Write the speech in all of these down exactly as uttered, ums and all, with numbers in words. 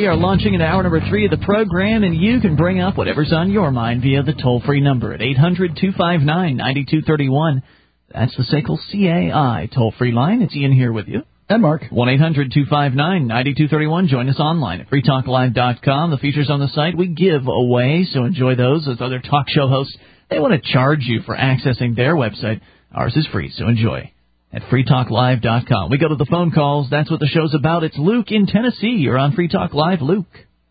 We are launching into hour number three of the program, and you can bring up whatever's on your mind via the toll-free number at eight hundred two five nine nine two three one. That's the S A C L C A I toll-free line. It's Ian here with you. And Mark. one eight hundred two five nine nine two three one. Join us online at free talk live dot com. The features on the site we give away, so enjoy those. As other talk show hosts, they want to charge you for accessing their website. Ours is free, so enjoy at free talk live dot com. We go to the phone calls. That's what the show's about. It's Luke in Tennessee. You're on Free Talk Live. Luke.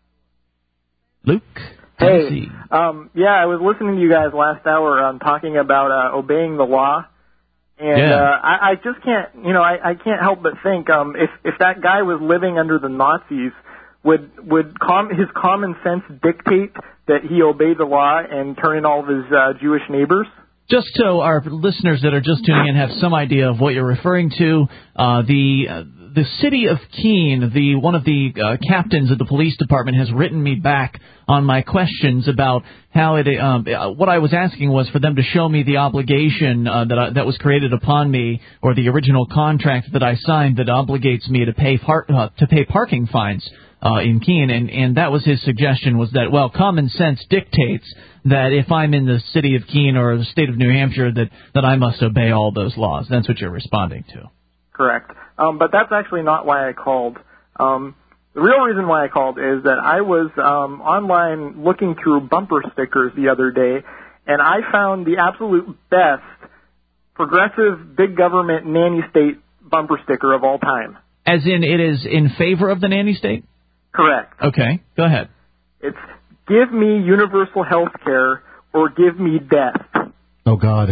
Luke, Tennessee. Hey, um, yeah, I was listening to you guys last hour um, talking about uh, obeying the law. And yeah. uh, I, I just can't, you know, I, I can't help but think um, if if that guy was living under the Nazis, would would com- his common sense dictate that he obey the law and turn in all of his uh, Jewish neighbors? Just so our listeners that are just tuning in have some idea of what you're referring to, uh, the uh, the city of Keene, the one of the uh, captains of the police department, has written me back on my questions about how it. Um, what I was asking was for them to show me the obligation uh, that I, that was created upon me, or the original contract that I signed that obligates me to pay par- uh, to pay parking fines uh, in Keene, and and that was his suggestion, was that, well, common sense dictates that if I'm in the city of Keene or the state of New Hampshire, that, that I must obey all those laws. That's what you're responding to. Correct. Um, but that's actually not why I called. Um, the real reason why I called is that I was um, online looking through bumper stickers the other day, and I found the absolute best progressive big government nanny state bumper sticker of all time. As in, it is in favor of the nanny state? Correct. Okay, go ahead. It's give me universal health care or give me death. Oh, God.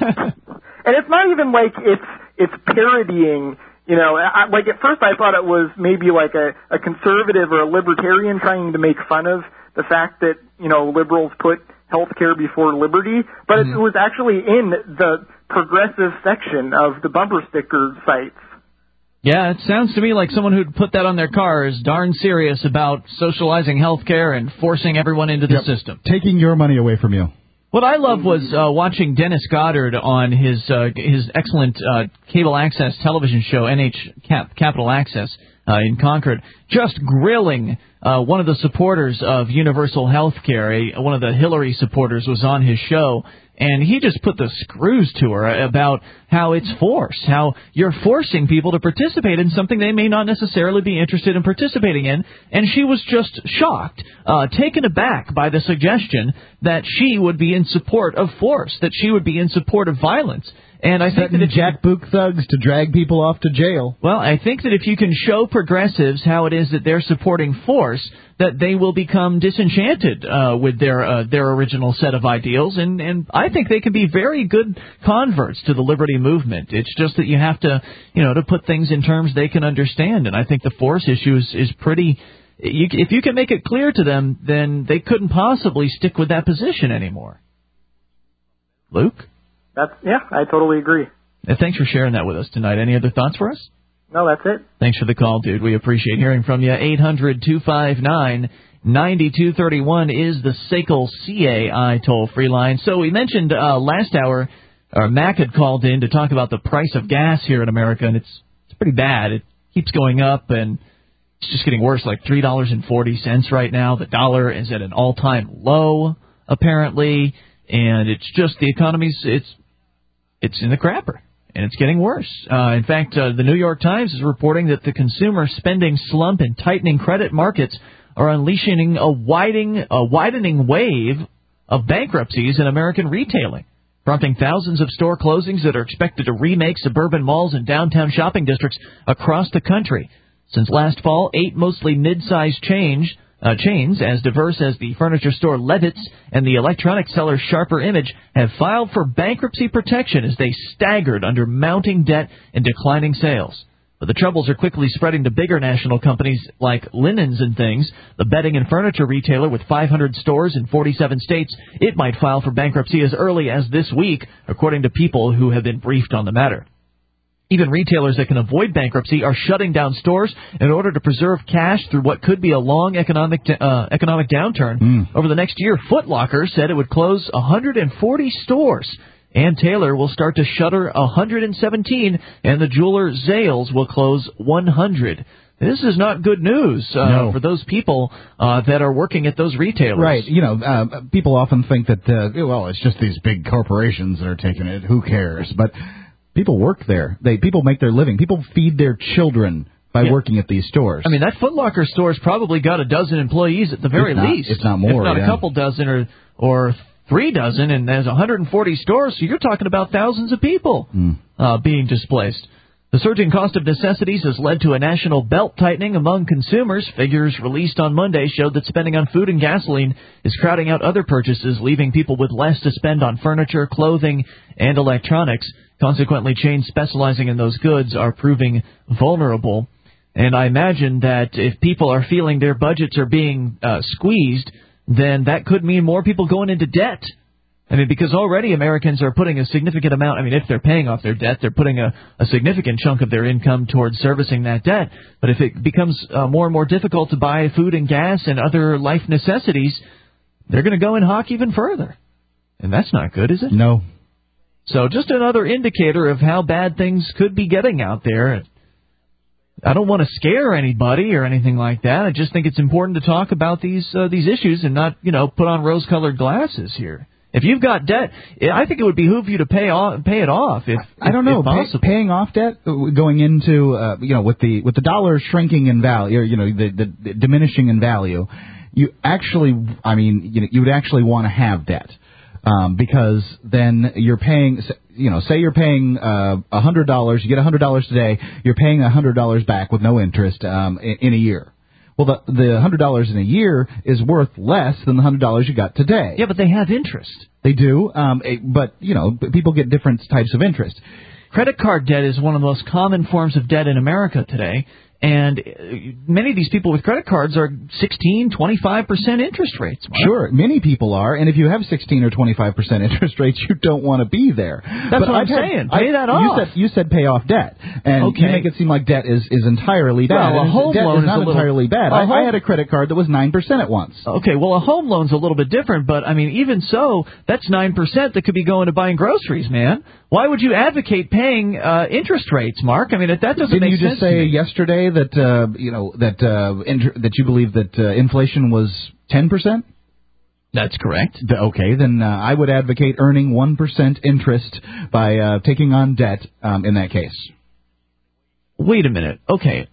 And it's not even like it's it's parodying, you know, I, like at first I thought it was maybe like a, a conservative or a libertarian trying to make fun of the fact that, you know, liberals put health care before liberty, but mm-hmm. it was actually in the progressive section of the bumper sticker sites. Yeah, it sounds to me like someone who'd put that on their car is darn serious about socializing health care and forcing everyone into the yep. system. Taking your money away from you. What I love was uh, watching Dennis Goddard on his uh, his excellent uh, cable access television show, N H Cap, Capital Access, uh, in Concord, just grilling uh, one of the supporters of universal health care. A, one of the Hillary supporters was on his show, and he just put the screws to her about how it's force, how you're forcing people to participate in something they may not necessarily be interested in participating in. And she was just shocked, uh, taken aback by the suggestion that she would be in support of force, that she would be in support of violence. And I think that if jackboot thugs to drag people off to jail. Well, I think that if you can show progressives how it is that they're supporting force, that they will become disenchanted uh, with their uh, their original set of ideals, and, and I think they can be very good converts to the liberty movement. It's just that you have to, you know, to put things in terms they can understand, and I think the force issue is, is pretty. You, if you can make it clear to them, then they couldn't possibly stick with that position anymore. Luke? That's, yeah, I totally agree. Uh, thanks for sharing that with us tonight. Any other thoughts for us? No, that's it. Thanks for the call, dude. We appreciate hearing from you. eight hundred two five nine nine two three one is the S A C L C A I toll-free line. So we mentioned uh, last hour, uh, Mac had called in to talk about the price of gas here in America, and it's it's pretty bad. It keeps going up, and it's just getting worse, like three dollars and forty cents right now. The dollar is at an all-time low, apparently, and it's just the economy's, it's it's in the crapper. And it's getting worse. Uh, in fact, uh, the New York Times is reporting that the consumer spending slump and tightening credit markets are unleashing a widening, a widening wave of bankruptcies in American retailing, prompting thousands of store closings that are expected to remake suburban malls and downtown shopping districts across the country. Since last fall, eight mostly mid-sized chains, Uh, chains as diverse as the furniture store Levitt's and the electronic seller Sharper Image have filed for bankruptcy protection as they staggered under mounting debt and declining sales. But the troubles are quickly spreading to bigger national companies like Linens and Things, the bedding and furniture retailer with five hundred stores in forty-seven states. It might file for bankruptcy as early as this week, according to people who have been briefed on the matter. Even retailers that can avoid bankruptcy are shutting down stores in order to preserve cash through what could be a long economic uh, economic downturn. Mm. Over the next year, Foot Locker said it would close one hundred forty stores. Ann Taylor will start to shutter one hundred seventeen, and the jeweler Zales will close one hundred. This is not good news uh, no. for those people uh, that are working at those retailers. Right. You know, uh, people often think that, uh, well, it's just these big corporations that are taking it. Who cares? But people work there. They People make their living. People feed their children by yeah. working at these stores. I mean, that Foot Locker store's probably got a dozen employees at the very it's not, least. If not more, If not yeah. a couple dozen or or three dozen, and there's one hundred forty stores, so you're talking about thousands of people mm. uh, being displaced. The surging cost of necessities has led to a national belt tightening among consumers. Figures released on Monday showed that spending on food and gasoline is crowding out other purchases, leaving people with less to spend on furniture, clothing, and electronics. Consequently, chains specializing in those goods are proving vulnerable. And I imagine that if people are feeling their budgets are being uh, squeezed, then that could mean more people going into debt. I mean, because already Americans are putting a significant amount, I mean, if they're paying off their debt, they're putting a, a significant chunk of their income towards servicing that debt. But if it becomes uh, more and more difficult to buy food and gas and other life necessities, they're going to go in hawk even further. And that's not good, is it? No. So just another indicator of how bad things could be getting out there. I don't want to scare anybody or anything like that. I just think it's important to talk about these uh, these issues and not, you know, put on rose-colored glasses here. If you've got debt, I think it would behoove you to pay off, pay it off. If I don't know, if possible. Pay, paying off debt, going into uh, you know, with the with the dollar shrinking in value, you know, the, the, the diminishing in value, you actually, I mean, you know, you would actually want to have debt. Um, because then you're paying, you know, say you're paying uh, one hundred dollars, you get one hundred dollars today, you're paying one hundred dollars back with no interest um, in, in a year. Well, the, the one hundred dollars in a year is worth less than the one hundred dollars you got today. Yeah, but they have interest. They do, um, it, but, you know, people get different types of interest. Credit card debt is one of the most common forms of debt in America today. And many of these people with credit cards are sixteen, twenty-five percent interest rates. Mark. Sure, many people are. And if you have sixteen or twenty-five percent interest rates, you don't want to be there. That's but what I'm I've saying. Had, pay I, that you off. Said, you said pay off debt. And okay. you make it seem like debt is, is entirely bad. Well, a home debt loan is not is a little, entirely bad. I, I had a credit card that was nine percent at once. Okay, well, a home loan's a little bit different. But, I mean, even so, that's nine percent that could be going to buying groceries, man. Why would you advocate paying uh, interest rates, Mark? I mean, that doesn't Didn't make you sense just say to me. yesterday that, uh, you know, that... Uh, Inter- that you believe that uh, inflation was ten percent? That's correct. Okay, then uh, I would advocate earning one percent interest by uh, taking on debt um, in that case. Wait a minute. Okay.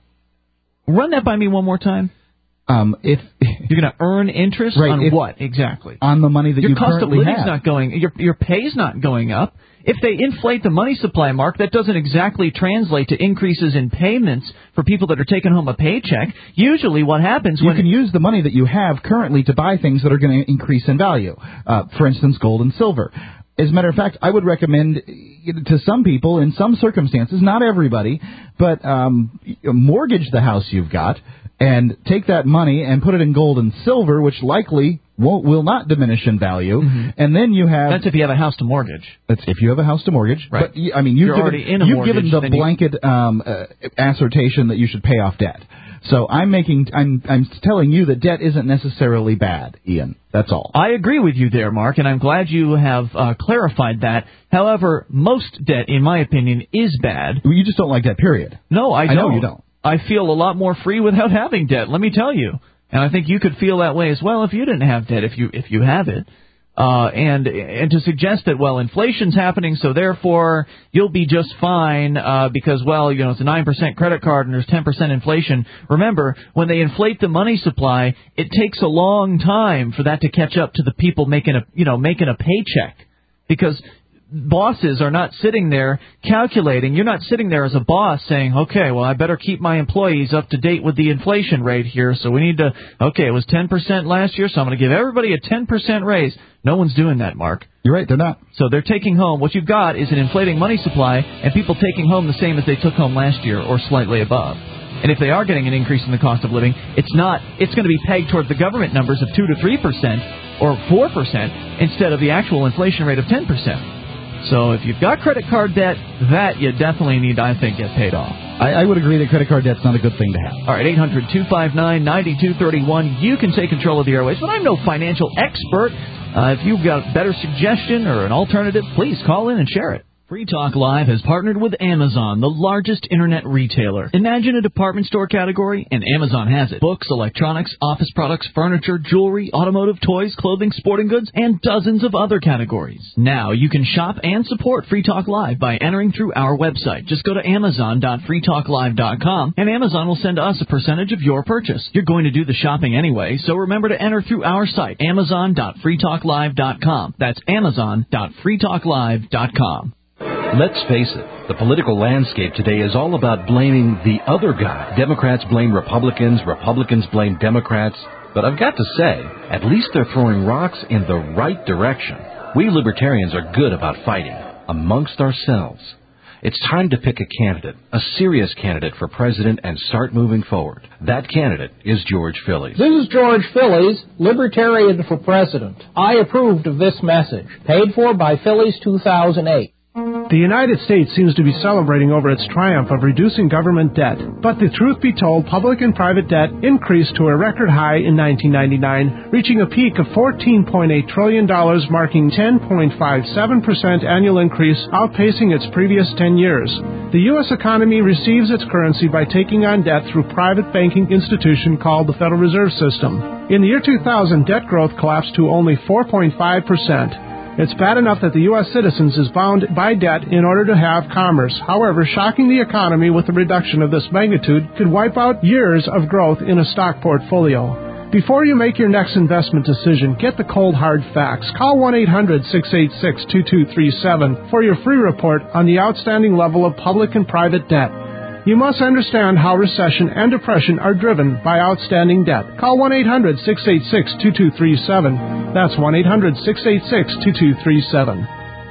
Run that by me one more time. Um, if You're going to earn interest right, on if, what exactly? On the money that your you cost currently of living's have. not going. Your your pay's not going up. If they inflate the money supply, Mark, that doesn't exactly translate to increases in payments for people that are taking home a paycheck. Usually, what happens you when can use the money that you have currently to buy things that are going to increase in value. Uh, for instance, gold and silver. As a matter of fact, I would recommend to some people, in some circumstances, not everybody, but um, mortgage the house you've got and take that money and put it in gold and silver, which likely won't will not diminish in value. Mm-hmm. And then you have that's if you have a house to mortgage. That's if you have a house to mortgage. Right. But I mean, you've You're given, already in a you've mortgage, given the blanket you... um, uh, assertion that you should pay off debt. So I'm making I'm I'm telling you that debt isn't necessarily bad, Ian. That's all. I agree with you there, Mark, and I'm glad you have uh, clarified that. However, most debt, in my opinion, is bad. You just don't like debt, period. No, I, I don't. know you don't. I feel a lot more free without having debt, let me tell you. And I think you could feel that way as well if you didn't have debt, if you if you have it. Uh, and and to suggest that, well, inflation's happening, so therefore you'll be just fine uh, because, well, you know, it's a nine percent credit card and there's ten percent inflation. Remember, when they inflate the money supply, it takes a long time for that to catch up to the people making a, you know, making a paycheck. Because bosses are not sitting there calculating. You're not sitting there as a boss saying, okay, well, I better keep my employees up to date with the inflation rate here. So we need to, okay, it was ten percent last year, so I'm going to give everybody a ten percent raise. No one's doing that, Mark. You're right, they're not. So they're taking home, what you've got is an inflating money supply and people taking home the same as they took home last year or slightly above. And if they are getting an increase in the cost of living, it's not, it's going to be pegged towards the government numbers of two to three percent or four percent instead of the actual inflation rate of ten percent. So if you've got credit card debt, that you definitely need, I think, get paid off. I, I would agree that credit card debt's not a good thing to have. All right, eight hundred, two five nine, nine two three one. You can take control of the airways, but I'm no financial expert. Uh, if you've got a better suggestion or an alternative, please call in and share it. Free Talk Live has partnered with Amazon, the largest internet retailer. Imagine a department store category, and Amazon has it. Books, electronics, office products, furniture, jewelry, automotive, toys, clothing, sporting goods, and dozens of other categories. Now you can shop and support Free Talk Live by entering through our website. Just go to amazon dot free talk live dot com, and Amazon will send us a percentage of your purchase. You're going to do the shopping anyway, so remember to enter through our site, amazon dot free talk live dot com. That's amazon dot free talk live dot com. Let's face it, the political landscape today is all about blaming the other guy. Democrats blame Republicans, Republicans blame Democrats. But I've got to say, at least they're throwing rocks in the right direction. We libertarians are good about fighting amongst ourselves. It's time to pick a candidate, a serious candidate for president, and start moving forward. That candidate is George Phillies. This is George Phillies, Libertarian for President. I approved of this message, paid for by Phillies two thousand eight. The United States seems to be celebrating over its triumph of reducing government debt. But the truth be told, public and private debt increased to a record high in nineteen ninety-nine, reaching a peak of fourteen point eight trillion dollars, marking ten point five seven percent annual increase, outpacing its previous ten years. The U S economy receives its currency by taking on debt through a private banking institution called the Federal Reserve System. In the year two thousand, debt growth collapsed to only four point five percent. It's bad enough that the U S citizens is bound by debt in order to have commerce. However, shocking the economy with a reduction of this magnitude could wipe out years of growth in a stock portfolio. Before you make your next investment decision, get the cold hard facts. Call one eight hundred six eight six two two three seven for your free report on the outstanding level of public and private debt. You must understand how recession and depression are driven by outstanding debt. Call one eight hundred six eight six two two three seven. That's one eight hundred six eight six two two three seven.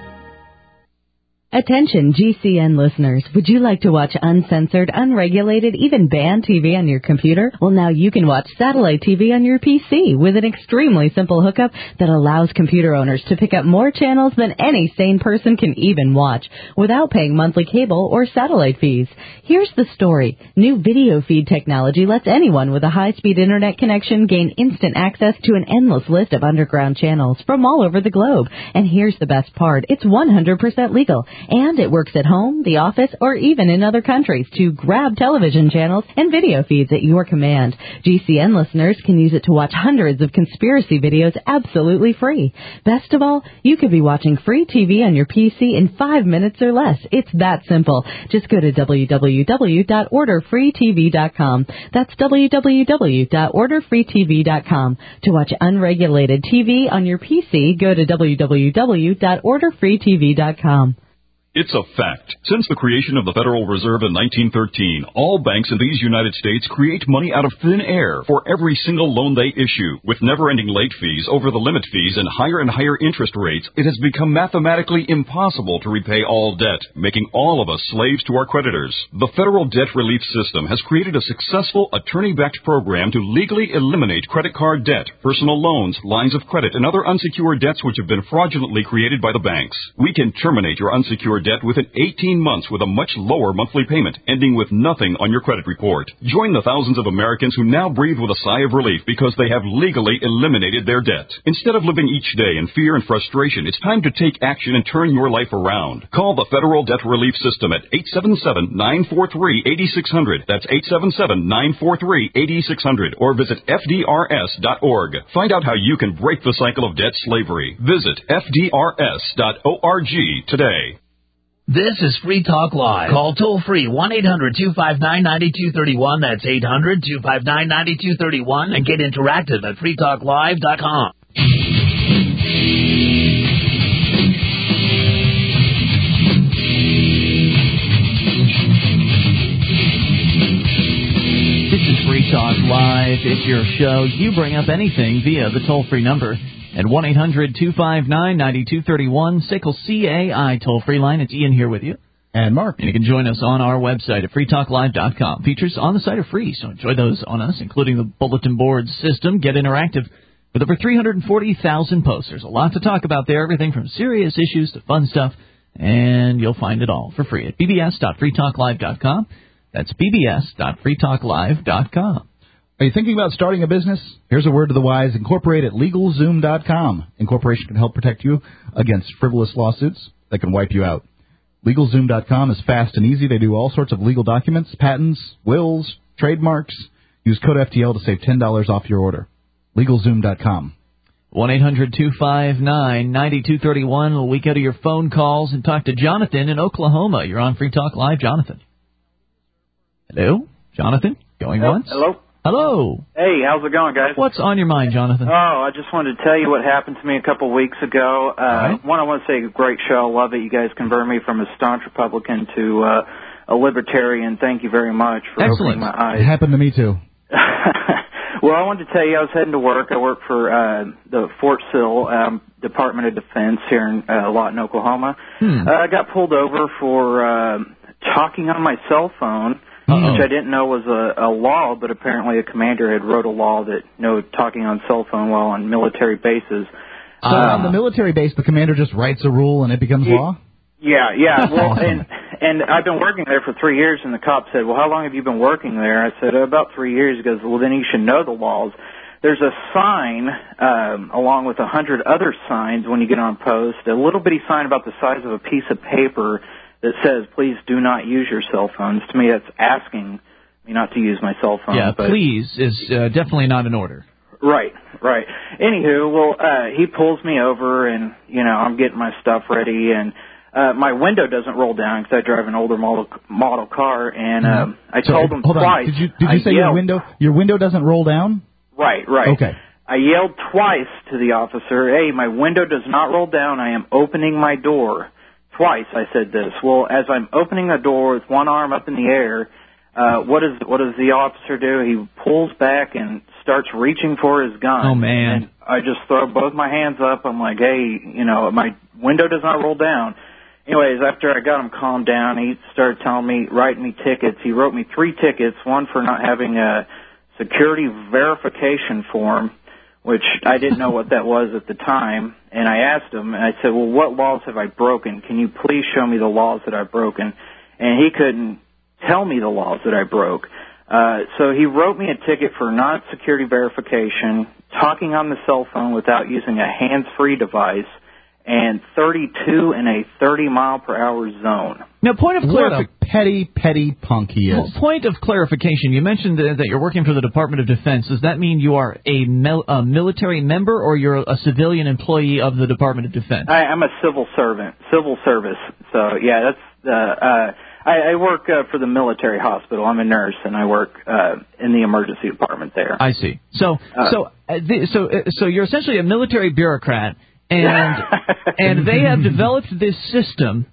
Attention G C N listeners, would you like to watch uncensored, unregulated, even banned T V on your computer? Well, now you can watch satellite T V on your P C with an extremely simple hookup that allows computer owners to pick up more channels than any sane person can even watch without paying monthly cable or satellite fees. Here's the story. New video feed technology lets anyone with a high-speed internet connection gain instant access to an endless list of underground channels from all over the globe. And here's the best part. It's one hundred percent legal. And it works at home, the office, or even in other countries to grab television channels and video feeds at your command. G C N listeners can use it to watch hundreds of conspiracy videos absolutely free. Best of all, you could be watching free T V on your P C in five minutes or less. It's that simple. Just go to w w w dot order free t v dot com. That's w w w dot order free t v dot com. To watch unregulated T V on your P C, go to w w w dot order free t v dot com. It's a fact. Since the creation of the Federal Reserve in nineteen thirteen, all banks in these United States create money out of thin air for every single loan they issue. With never-ending late fees, over-the-limit fees, and higher and higher interest rates, it has become mathematically impossible to repay all debt, making all of us slaves to our creditors. The Federal Debt Relief System has created a successful attorney-backed program to legally eliminate credit card debt, personal loans, lines of credit, and other unsecured debts which have been fraudulently created by the banks. We can terminate your unsecured debt within eighteen months with a much lower monthly payment, ending with nothing on your credit report. Join the thousands of Americans who now breathe with a sigh of relief because they have legally eliminated their debt. Instead of living each day in fear and frustration, it's time to take action and turn your life around. Call the Federal Debt Relief System at eight seven seven, nine four three, eight six zero zero. That's eight seven seven, nine four three, eight six zero zero. Or visit F D R S dot org. Find out how you can break the cycle of debt slavery. Visit F D R S dot org today. This is Free Talk Live. Call toll-free one eight hundred two five nine nine two three one. That's eight hundred two five nine nine two three one. And get interactive at free talk live dot com. This is Free Talk Live. It's your show. You bring up anything via the toll-free number at one eight hundred two five nine nine two three one, S A C L C A I toll-free line. It's Ian here with you. And Mark. And you can join us on our website at free talk live dot com. Features on the site are free, so enjoy those on us, including the bulletin board system. Get interactive with over three hundred forty thousand posts. There's a lot to talk about there, everything from serious issues to fun stuff, and you'll find it all for free at b b s dot free talk live dot com. That's b b s dot free talk live dot com. Are you thinking about starting a business? Here's a word to the wise. Incorporate at legal zoom dot com. Incorporation can help protect you against frivolous lawsuits that can wipe you out. LegalZoom dot com is fast and easy. They do all sorts of legal documents, patents, wills, trademarks. Use code F T L to save ten dollars off your order. LegalZoom dot com. one eight hundred two five nine nine two three one. We go to your phone calls and talk to Jonathan in Oklahoma. You're on Free Talk Live, Jonathan. Hello? Jonathan? Going Hello? once? Hello? Hello. Hey, how's it going, guys? What's on your mind, Jonathan? Oh, I just wanted to tell you what happened to me a couple of weeks ago. Uh, right. One, I want to say, great show. I love it. You guys converted me from a staunch Republican to uh, a libertarian. Thank you very much for Excellent. opening my eyes. It happened to me, too. Well, I wanted to tell you, I was heading to work. I work for uh, the Fort Sill um, Department of Defense here in uh, Lawton, Oklahoma. Hmm. Uh, I got pulled over for uh, talking on my cell phone. Uh-oh. Which I didn't know was a, a law, but apparently a commander had wrote a law that no talking on cell phone while on military bases. So um, on the military base, the commander just writes a rule and it becomes y- law? Yeah, yeah. Well, and and I've been working there for three years, and the cop said, well, how long have you been working there? I said, about three years. He goes, well, then you should know the laws. There's a sign, um, along with a hundred other signs when you get on post, a little bitty sign about the size of a piece of paper that says, please do not use your cell phones. To me, that's asking me not to use my cell phone. Yeah, but, please is uh, definitely not in order. Right, right. Anywho, well, uh, he pulls me over, and, you know, I'm getting my stuff ready, and uh, my window doesn't roll down because I drive an older model model car, and Mm-hmm. um, I so, told him hold twice. On. Did you, did you I say yelled, your window your window doesn't roll down? Right, right. Okay. I yelled twice to the officer, hey, my window does not roll down. I am opening my door. Twice I said this. Well, as I'm opening the door with one arm up in the air, uh, what does what does the officer do? He pulls back and starts reaching for his gun. Oh, man. And I just throw both my hands up. I'm like, hey, you know, my window does not roll down. Anyways, after I got him calmed down, he started telling me, writing me tickets. He wrote me three tickets, one for not having a security verification form, which I didn't know what that was at the time. And I asked him, and I said, well, what laws have I broken? Can you please show me the laws that I've broken? And he couldn't tell me the laws that I broke. Uh, so he wrote me a ticket for not security verification, talking on the cell phone without using a hands-free device, and thirty-two in a thirty mile per hour zone. Now, point of What a clarification. petty, petty punk he is. Well, point of clarification. You mentioned that that you're working for the Department of Defense. Does that mean you are a, mil- a military member, or you're a civilian employee of the Department of Defense? I, I'm a civil servant, civil service. So, yeah, that's uh, uh, I, I work uh, for the military hospital. I'm a nurse, and I work uh, in the emergency department there. I see. So, Uh, so, uh, the, so, uh, so you're essentially a military bureaucrat, and and they have developed this system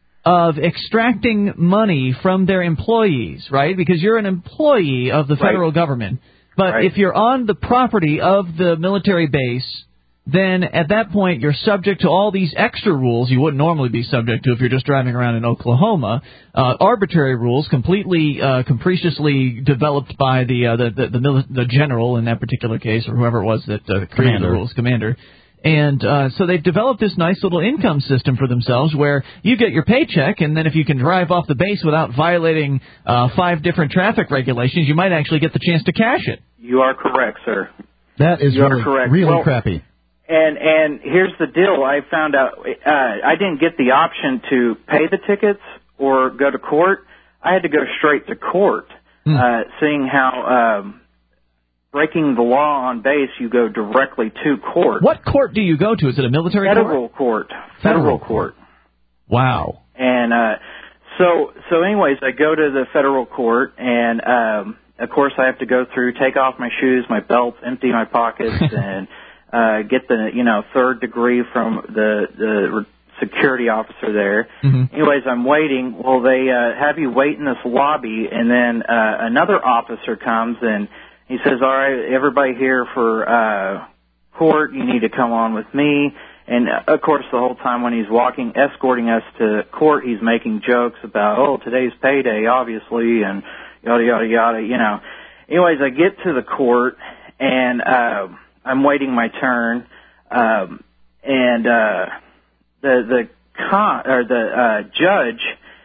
of extracting money from their employees, right? Because you're an employee of the federal Right. government. But Right. if you're on the property of the military base, then at that point you're subject to all these extra rules you wouldn't normally be subject to if you're just driving around in Oklahoma. Uh, arbitrary rules, completely uh, capriciously developed by the uh, the the, the, mili- the general in that particular case, or whoever it was that uh, created Commander. the rules, commander. And uh, so they've developed this nice little income system for themselves where you get your paycheck, and then if you can drive off the base without violating uh, five different traffic regulations, you might actually get the chance to cash it. You are correct, sir. That is You are really, correct. really Well, crappy. And and here's the deal. I found out uh, I didn't get the option to pay the tickets or go to court. I had to go straight to court, Hmm. uh, seeing how um, breaking the law on base, you go directly to court. What court do you go to? Is it a military court? Federal court. Federal, Federal court. Wow. And uh, so, so anyways, I go to the federal court, and um, of course, I have to go through, take off my shoes, my belts, empty my pockets, and uh, get the you know third degree from the the security officer there. Mm-hmm. Anyways, I'm waiting. Well, they uh, have you wait in this lobby, and then uh, another officer comes and he says, "All right, everybody here for uh, court, you need to come on with me." And, uh, of course, the whole time when he's walking, escorting us to court, he's making jokes about, oh, today's payday, obviously, and yada, yada, yada, you know. Anyways, I get to the court, and uh, I'm waiting my turn, um, and uh, the the con- or the uh, judge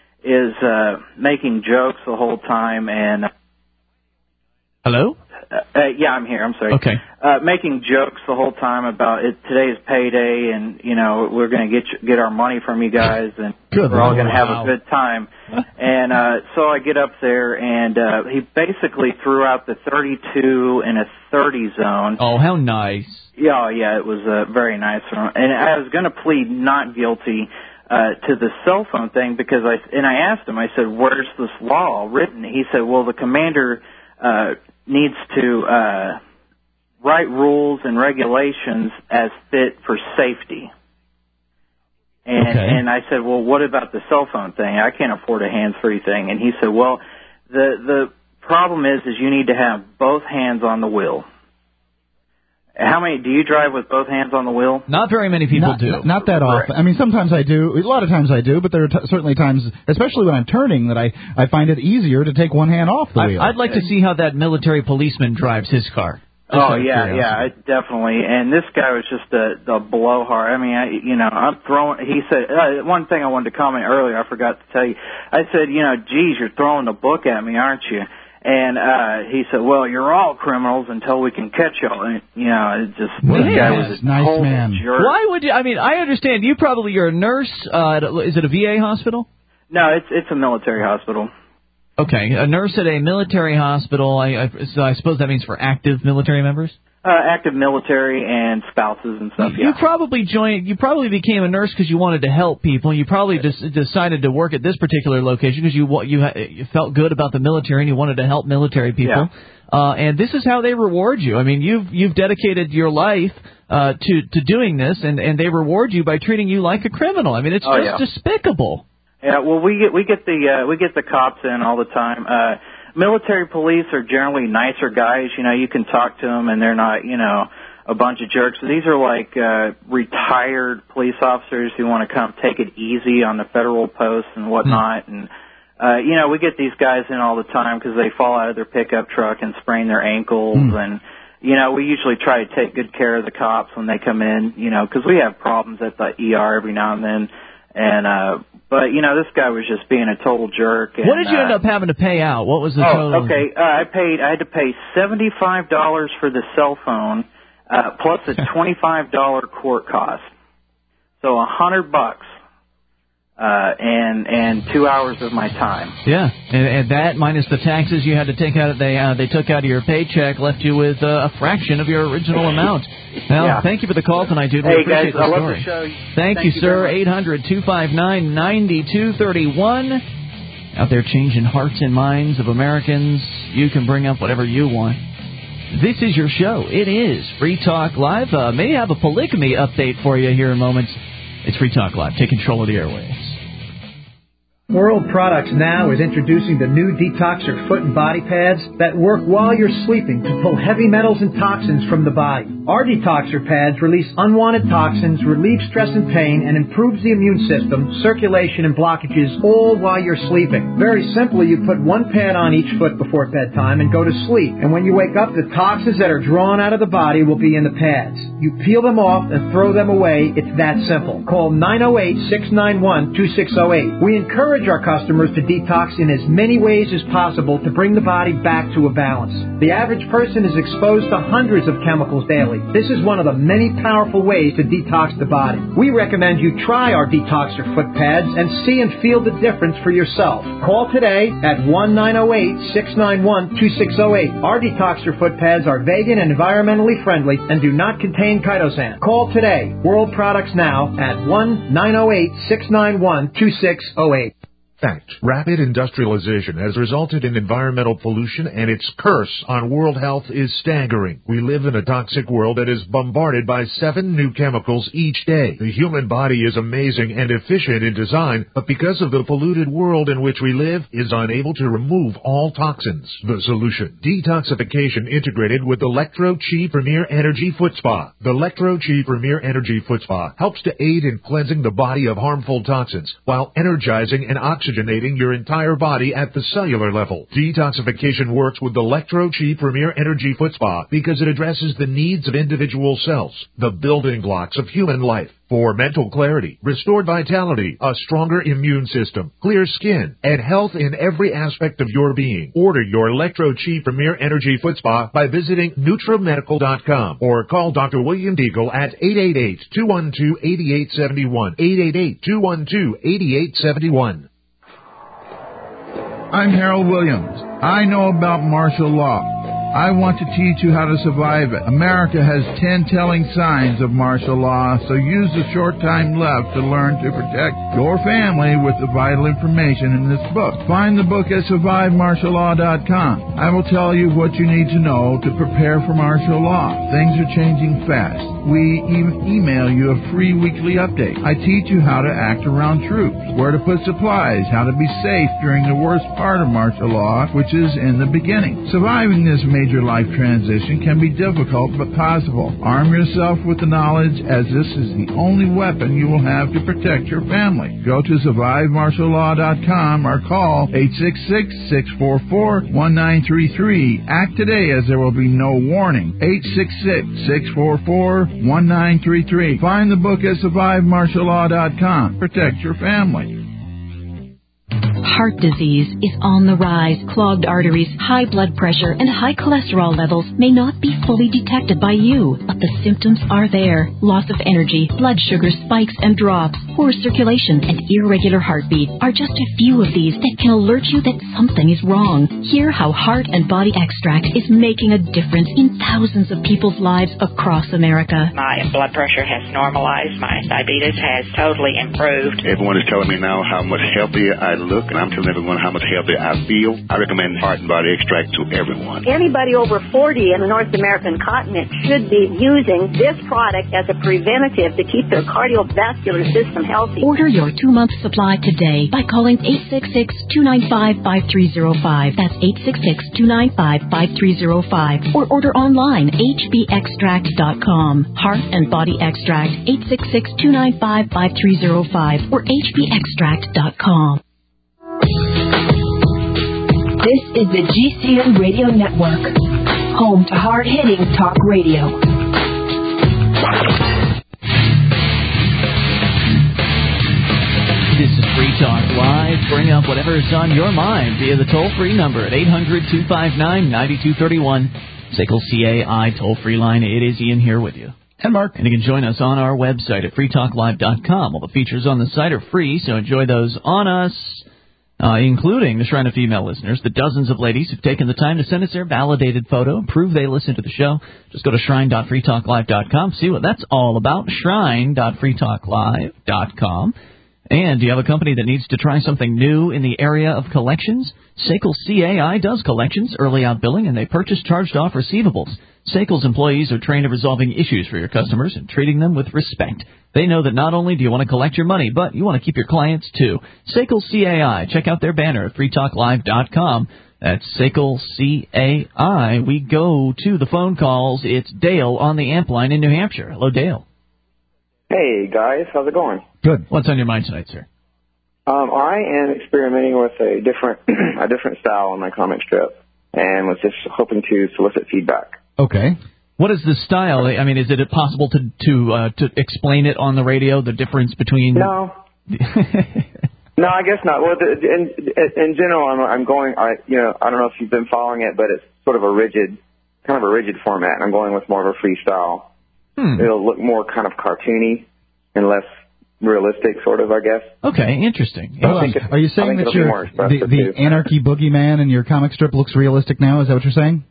is uh, making jokes the whole time, and... Hello? Uh, uh, yeah, I'm here. I'm sorry. Okay. Uh, making jokes the whole time about it. Today's payday, and you know we're going to get you, get our money from you guys, and Good we're all going to Lord. have a good time. And uh, so I get up there, and uh, he basically threw out the thirty-two in a thirty zone. Oh, how nice. Yeah, yeah, it was uh, very nice. And I was going to plead not guilty uh, to the cell phone thing because I and I asked him. I said, "Where's this law written?" He said, "Well, the commander uh, needs to uh, write rules and regulations as fit for safety." And Okay. and I said, "Well, what about the cell phone thing? I can't afford a hands-free thing." And he said, "Well, the the problem is is you need to have both hands on the wheel." How many do you drive with both hands on the wheel? Not very many people not, do. Not that often. I mean, sometimes I do. A lot of times I do, but there are t- certainly times, especially when I'm turning, that I, I find it easier to take one hand off the I, wheel. I'd like to see how that military policeman drives his car. Just Oh out of yeah, curiosity. yeah, I, definitely. And this guy was just a, a blowhard. I mean, I, you know, I'm throwing. He said uh, one thing I wanted to comment earlier. I forgot to tell you. I said, you know, geez, you're throwing the book at me, aren't you? And uh he said, well, you're all criminals until we can catch y'all. And, you know, it just What this a guy nice- was a nice total man. jerk. Why would you? I mean, I understand you probably you're a nurse. Uh, at a, is it a V A hospital? No, it's it's a military hospital. Okay, a nurse at a military hospital. I, I, so I suppose that means for active military members. Uh, active military and spouses and stuff. You Yeah. probably joined. You probably became a nurse because you wanted to help people. You probably des- decided to work at this particular location because you wa- you, ha- you felt good about the military and you wanted to help military people. Yeah. Uh, and this is how they reward you. I mean, you've you've dedicated your life uh, to to doing this, and and they reward you by treating you like a criminal. I mean, it's Oh, just yeah. despicable. Yeah, well, we get we get the uh, we get the cops in all the time. Uh, military police are generally nicer guys. You know, you can talk to them, and they're not, you know, a bunch of jerks. These are like uh, retired police officers who want to come take it easy on the federal posts and whatnot. Mm. And uh, you know, we get these guys in all the time because they fall out of their pickup truck and sprain their ankles mm. and. You know, we usually try to take good care of the cops when they come in, you know, because we have problems at the E R every now and then. And, uh, but, you know, this guy was just being a total jerk. And, what did you uh, end up having to pay out? What was the oh, total? okay. Uh, I paid, I had to pay seventy-five dollars for the cell phone, uh, plus a twenty-five dollars court cost. So a hundred bucks. Uh, and, and two hours of my time. Yeah, and, and that minus the taxes you had to take out, they uh, they took out of your paycheck, left you with uh, a fraction of your original amount. Now, Yeah. thank you for the call tonight, dude. We Hey appreciate guys, the I love story. the show. Thank, Thank you, you sir. very much. eight hundred two five nine nine two three one. Out there changing hearts and minds of Americans. You can bring up whatever you want. This is your show. It is Free Talk Live. Uh, may have a polygamy update for you here in moments. It's Free Talk Live. Take control of the airwaves. World Products Now is introducing the new Detoxer foot and body pads that work while you're sleeping to pull heavy metals and toxins from the body. Our Detoxer pads release unwanted toxins, relieve stress and pain, and improves the immune system, circulation, and blockages all while you're sleeping. Very simply, you put one pad on each foot before bedtime and go to sleep. And when you wake up, the toxins that are drawn out of the body will be in the pads. You peel them off and throw them away. It's that simple. Call nine oh eight, six nine one, two six oh eight. We encourage our customers to detox in as many ways as possible to bring the body back to a balance. The average person is exposed to hundreds of chemicals daily. This is one of the many powerful ways to detox the body. We recommend you try our Detoxer foot pads and see and feel the difference for yourself. Call today at one nine oh eight, six nine one, two six oh eight. Our Detoxer foot pads are vegan and environmentally friendly and do not contain chitosan. Call today. World Products Now at one nine oh eight, six nine one, two six oh eight. Fact. Rapid industrialization has resulted in environmental pollution, and its curse on world health is staggering. We live in a toxic world that is bombarded by seven new chemicals each day. The human body is amazing and efficient in design, but because of the polluted world in which we live, is unable to remove all toxins. The solution: detoxification integrated with Electro-Chi Premier Energy Foot Spa. The Electro-Chi Premier Energy Foot Spa helps to aid in cleansing the body of harmful toxins while energizing and oxygenating oxygenating your entire body at the cellular level. Detoxification works with Electro-Chi Premier Energy Foot Spa because it addresses the needs of individual cells, the building blocks of human life. For mental clarity, restored vitality, a stronger immune system, clear skin, and health in every aspect of your being. Order your Electro-Chi Premier Energy Foot Spa by visiting Nutramedical dot com or call Doctor William Deagle at eight eight eight, two one two, eight eight seven one, eight eight eight, two one two, eight eight seven one. I'm Harold Williams. I know about martial law. I want to teach you how to survive it. America has ten telling signs of martial law, so use the short time left to learn to protect your family with the vital information in this book. Find the book at survive martial law dot com. I will tell you what you need to know to prepare for martial law. Things are changing fast. We even email you a free weekly update. I teach you how to act around troops, where to put supplies, how to be safe during the worst part of martial law, which is in the beginning. Surviving this major life transition can be difficult but possible. Arm yourself with the knowledge, as this is the only weapon you will have to protect your family. Go to survive martial law dot com or call eight six six, six four four, one nine three three. Act today, as there will be no warning. eight six six, six four four, one nine three three. Find the book at survive martial law dot com. Protect your family. Heart disease is on the rise. Clogged arteries, high blood pressure, and high cholesterol levels may not be fully detected by you, but the symptoms are there. Loss of energy, blood sugar spikes and drops, poor circulation, and irregular heartbeat are just a few of these that can alert you that something is wrong. Hear how Heart and Body Extract is making a difference in thousands of people's lives across America. My blood pressure has normalized. My diabetes has totally improved. Everyone is telling me now how much healthier I look, and I'm telling everyone how much healthier I feel. I recommend Heart and Body Extract to everyone. Anybody over forty in the North American continent should be using this product as a preventative to keep their cardiovascular system healthy. Order your two-month supply today by calling eight six six, two nine five, five three zero five. That's eight six six, two nine five, five three zero five. Or order online, h b extract dot com. Heart and Body Extract, eight six six, two nine five, five three zero five or h b extract dot com. This is the G C N Radio Network, home to hard-hitting talk radio. This is Free Talk Live. Bring up whatever is on your mind via the toll-free number at eight hundred, two five nine, nine two three one. S A C L C A I toll-free line. It is Ian here with you. And Mark. And you can join us on our website at free talk live dot com. All the features on the site are free, so enjoy those on us. Uh, including the Shrine of Female listeners, the dozens of ladies who've taken the time to send us their validated photo and prove they listen to the show. Just go to shrine dot free talk live dot com, see what that's all about, shrine dot free talk live dot com. And do you have a company that needs to try something new in the area of collections? S A C L C A I does collections, early out billing, and they purchase charged-off receivables. S A C L's employees are trained at resolving issues for your customers and treating them with respect. They know that not only do you want to collect your money, but you want to keep your clients, too. S A C L C A I. Check out their banner at free talk live dot com. That's S A C L C A I. We go to the phone calls. It's Dale on the amp line in New Hampshire. Hello, Dale. Hey, guys. How's it going? Good. What's on your mind tonight, sir? Um, I am experimenting with a different a different style on my comic strip and was just hoping to solicit feedback. Okay. What is the style? I mean, is it possible to to uh, to explain it on the radio, the difference between... No. No, I guess not. Well, the, in, in general, I'm, I'm going, I, you know, I don't know if you've been following it, but it's sort of a rigid, kind of a rigid format. I'm going with more of a freestyle. Hmm. It'll look more kind of cartoony and less realistic, sort of, I guess. Okay, interesting. So I think it- Are you I saying think that it'll be you're, more the, expressive, the too. anarchy boogeyman in your comic strip looks realistic now? Is that what you're saying?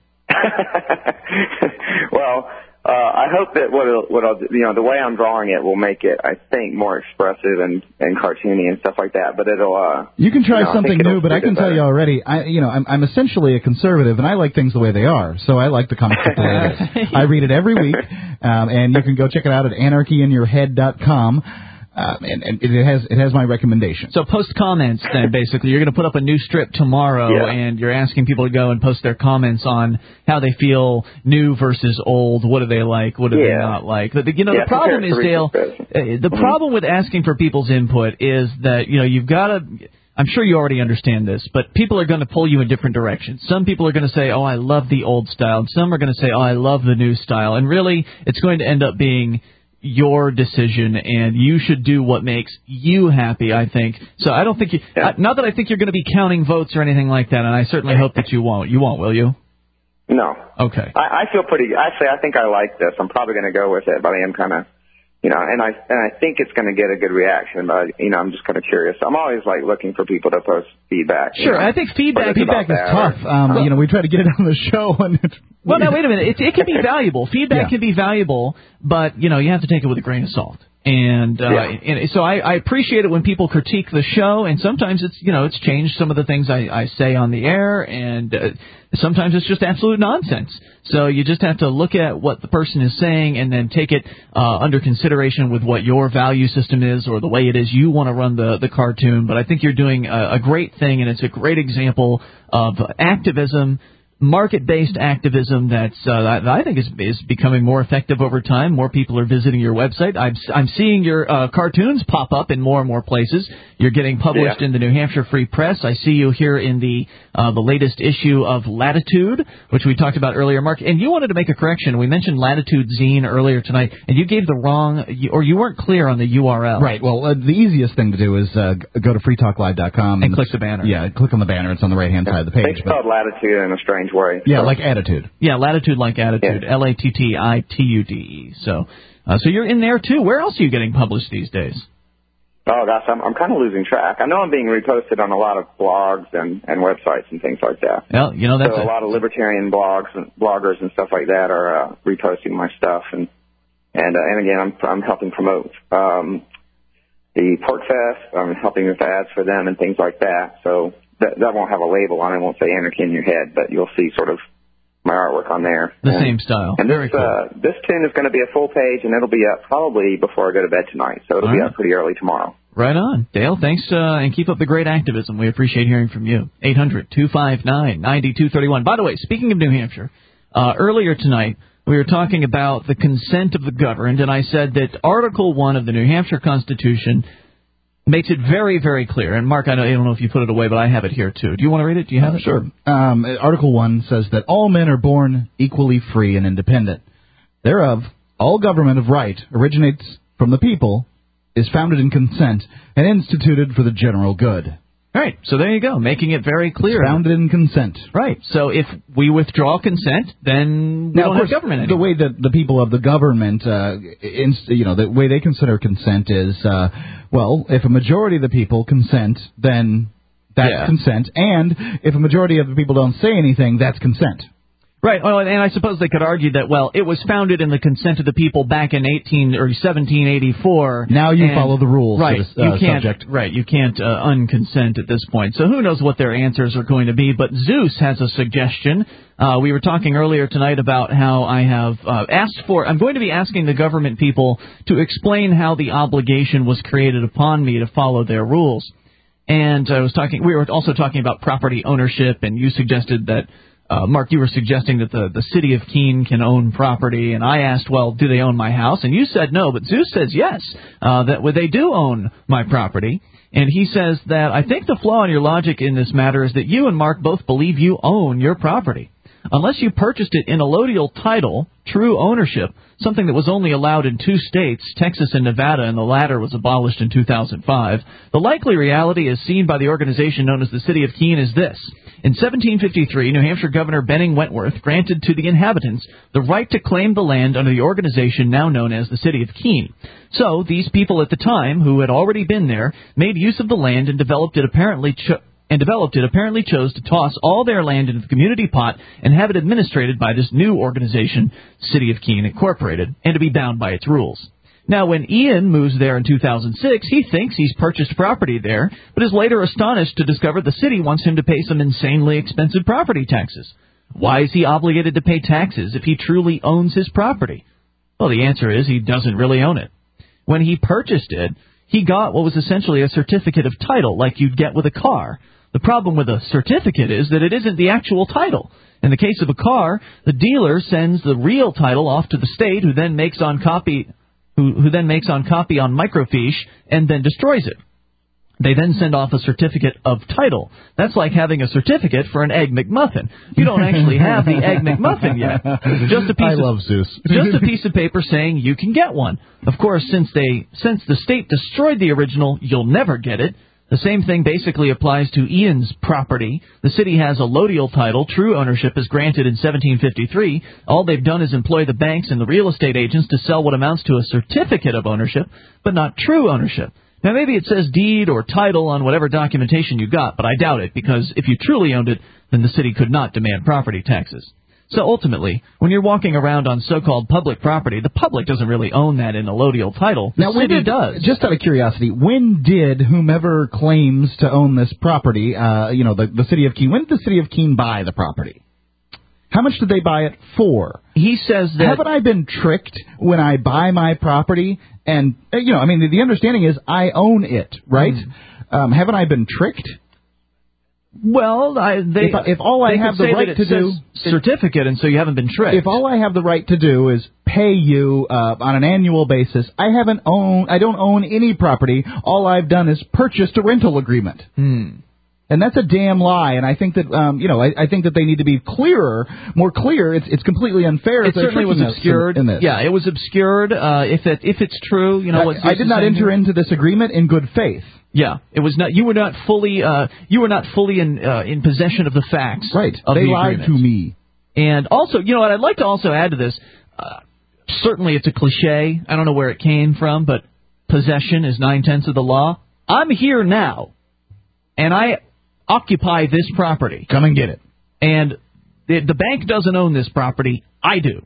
Well, uh, I hope that what it'll, what I'll, do- you know, the way I'm drawing it will make it, I think, more expressive and, and cartoony and stuff like that. But it'll, uh, You can try you know, I something think it'll new, but I suit it can tell better. you already, I, you know, I'm, I'm essentially a conservative, and I like things the way they are. So I like the comic strip the way it is. I read it every week, um, and you can go check it out at anarchy in your head dot com. Um, and, and it has it has my recommendation. So post comments then, basically. You're going to put up a new strip tomorrow, Yeah. and you're asking people to go and post their comments on how they feel new versus old. What do they like? What do they Yeah. not like? The, the- you know, Yeah, the problem compare is, it to Dale, recent uh, the Mhm. problem with asking for people's input is that, you know, you've got to... I'm sure you already understand this, but people are going to pull you in different directions. Some people are going to say, oh, I love the old style. And some are going to say, oh, I love the new style. And really, it's going to end up being your decision, and you should do what makes you happy, I think. So I don't think you, yeah. not that I think you're going to be counting votes or anything like that, and I certainly hope that you won't. You won't, will you? No. Okay. I, I feel pretty, actually, I think I like this. I'm probably going to go with it, but I am kind of, you know, and I and I think it's going to get a good reaction, but, you know, I'm just kind of curious. I'm always, like, looking for people to post feedback. Sure, you know, I think feedback, feedback is tough. Or, um, uh, you know, we try to get it on the show, and it's... Well, now, wait a minute. It, it can be valuable. Feedback Yeah. can be valuable, but, you know, you have to take it with a grain of salt. And, uh, Yeah. and so I, I appreciate it when people critique the show, and sometimes it's, you know, it's changed some of the things I, I say on the air, and uh, sometimes it's just absolute nonsense. So you just have to look at what the person is saying and then take it uh, under consideration with what your value system is or the way it is you want to run the, the cartoon. But I think you're doing a, a great thing, and it's a great example of activism, market-based activism that's uh, that I think is is becoming more effective over time. More people are visiting your website. I'm I'm seeing your uh, cartoons pop up in more and more places. You're getting published Yeah. in the New Hampshire Free Press. I see you here in the uh, the latest issue of Latitude, which we talked about earlier, Mark. And you wanted to make a correction. We mentioned Latitude Zine earlier tonight, and you gave the wrong, or you weren't clear on the U R L. Right. Well, uh, the easiest thing to do is uh, g- go to free talk live dot com And click the banner. Yeah, click on the banner. It's on the right-hand side of the page. They spelled latitude in a strange way. Yeah, So- like attitude. Yeah, Latitude like attitude. L A T T I T U D E. So, uh, so you're in there too. Where else are you getting published these days? Oh gosh, I'm I'm kind of losing track. I know I'm being reposted on a lot of blogs and and websites and things like that. Well, you know that's so a a, lot of libertarian blogs and bloggers and stuff like that are uh, reposting my stuff, and and uh, and again, I'm I'm helping promote um, the Pork Fest. I'm helping with ads for them and things like that. So that that won't have a label on it. It won't say Anarchy in Your Head, but you'll see sort of my artwork on there. the and, same style. And Very this cool. uh, this tune is going to be a full page, and it'll be up probably before I go to bed tonight. So it'll All be right. up pretty early tomorrow. Right on. Dale, thanks, uh, and keep up the great activism. We appreciate hearing from you. eight hundred two five nine nine two three one. By the way, speaking of New Hampshire, uh, earlier tonight we were talking about the consent of the governed, and I said that Article one of the New Hampshire Constitution makes it very, very clear. And, Mark, I don't, I don't know if you put it away, but I have it here, too. Do you want to read it? Do you have it? Sure. Um, Article one says that all men are born equally free and independent. Thereof, all government of right originates from the people, is founded in consent, and instituted for the general good. Right. So there you go, making it very clear. It's founded in consent. Right. So if we withdraw consent, then we now, don't of course, have government the anymore. way that the people of the government, uh, inst- you know, the way they consider consent is, uh, well, if a majority of the people consent, then that's Yeah. consent, and if a majority of the people don't say anything, that's consent. Right. Well, and I suppose they could argue that, well, it was founded in the consent of the people back in eighteen or seventeen eighty-four. Now you and, follow the rules right, for this uh, you can't, subject. Right. You can't uh, unconsent at this point. So who knows what their answers are going to be. But Zeus has a suggestion. Uh, we were talking earlier tonight about how I have uh, asked for, I'm going to be asking the government people to explain how the obligation was created upon me to follow their rules. And I was talking, we were also talking about property ownership, and you suggested that, Uh, Mark, you were suggesting that the, the city of Keene can own property, and I asked, well, do they own my house? And you said no, but Zeus says yes, uh, that well, they do own my property. And he says that I think the flaw in your logic in this matter is that you and Mark both believe you own your property. Unless you purchased it in allodial title, true ownership, something that was only allowed in two states, Texas and Nevada, and the latter was abolished in two thousand five, the likely reality as seen by the organization known as the City of Keene is this. In seventeen fifty-three, New Hampshire Governor Benning Wentworth granted to the inhabitants the right to claim the land under the organization now known as the City of Keene. So, these people at the time, who had already been there, made use of the land and developed it apparently... Cho- and developed it apparently chose to toss all their land into the community pot and have it administrated by this new organization, City of Keene Incorporated, and to be bound by its rules. Now, when Ian moves there in two thousand six, he thinks he's purchased property there, but is later astonished to discover the city wants him to pay some insanely expensive property taxes. Why is he obligated to pay taxes if he truly owns his property? Well, the answer is he doesn't really own it. When he purchased it, he got what was essentially a certificate of title, like you'd get with a car. The problem with a certificate is that it isn't the actual title. In the case of a car, the dealer sends the real title off to the state, who then makes on copy, who, who then makes on copy on microfiche and then destroys it. They then send off a certificate of title. That's like having a certificate for an Egg McMuffin. You don't actually have the Egg McMuffin yet. Just a piece I of, love Zeus. just a piece of paper saying you can get one. Of course, since they since the state destroyed the original, you'll never get it. The same thing basically applies to Ian's property. The city has a lodial title. True ownership is granted in seventeen fifty-three. All they've done is employ the banks and the real estate agents to sell what amounts to a certificate of ownership, but not true ownership. Now, maybe it says deed or title on whatever documentation you got, but I doubt it, because if you truly owned it, then the city could not demand property taxes. So ultimately, when you're walking around on so-called public property, the public doesn't really own that in a lodial title. The now, city did, does. Just out of curiosity, when did whomever claims to own this property, uh, you know, the, the city of Keene, when did the city of Keene buy the property? How much did they buy it for? He says that... Haven't I been tricked when I buy my property? And, you know, I mean, the, the understanding is I own it, right? Mm. Um, haven't I been tricked? Well, I, they, if, I, if all I have the right to do... certificate, and so you haven't been tricked. If all I have the right to do is pay you uh, on an annual basis, I haven't own, I don't own any property. All I've done is purchased a rental agreement. Hmm. And that's a damn lie, and I think that um, you know I, I think that they need to be clearer, more clear. It's it's completely unfair. It certainly was obscured. In this. Yeah, it was obscured. Uh, if it if it's true, you know what I, I did not enter into this agreement in good faith. Yeah, it was not. You were not fully. Uh, you were not fully in uh, in possession of the facts. Right. Of they the lied agreement. to me. And also, you know what? I'd like to also add to this. Uh, certainly, it's a cliche. I don't know where it came from, but possession is nine tenths of the law. I'm here now, and I occupy this property. Come and get it. And the, the bank doesn't own this property. I do.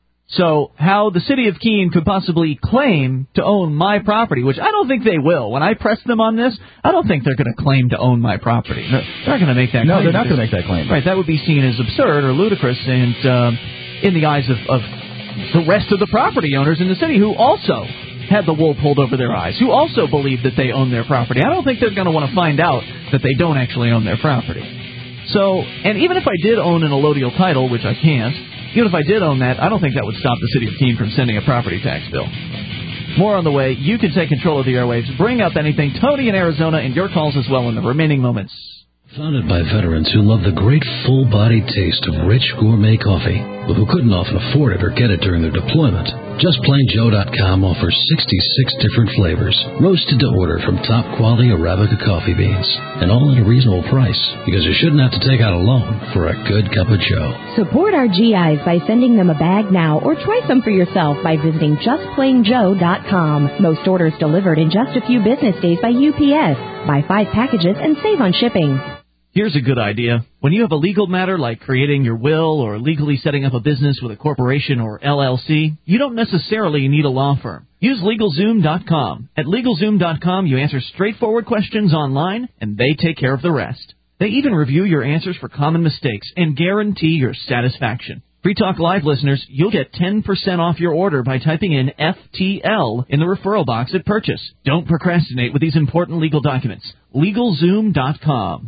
So how the city of Keene could possibly claim to own my property, which I don't think they will. When I press them on this, I don't think they're going to claim to own my property. No, they're not going to make that no, claim. No, they're not going to make that claim. Right, that would be seen as absurd or ludicrous and um, in the eyes of, of the rest of the property owners in the city who also had the wool pulled over their eyes, who also believe that they own their property. I don't think they're going to want to find out that they don't actually own their property. So, and even if I did own an allodial title, which I can't, even if I did own that, I don't think that would stop the city of Keene from sending a property tax bill. More on the way. You can take control of the airwaves. Bring up anything. Tony in Arizona, and your calls as well in the remaining moments. Founded by veterans who love the great full-bodied taste of rich gourmet coffee, but who couldn't often afford it or get it during their deployment, just plain joe dot com offers sixty-six different flavors, roasted to order from top-quality Arabica coffee beans, and all at a reasonable price, because you shouldn't have to take out a loan for a good cup of joe. Support our G Is by sending them a bag now, or try some for yourself by visiting just plain joe dot com. Most orders delivered in just a few business days by U P S. Buy five packages and save on shipping. Here's a good idea. When you have a legal matter like creating your will or legally setting up a business with a corporation or L L C, you don't necessarily need a law firm. Use LegalZoom dot com. At LegalZoom dot com, you answer straightforward questions online, and they take care of the rest. They even review your answers for common mistakes and guarantee your satisfaction. Free Talk Live listeners, you'll get ten percent off your order by typing in F T L in the referral box at purchase. Don't procrastinate with these important legal documents. LegalZoom dot com.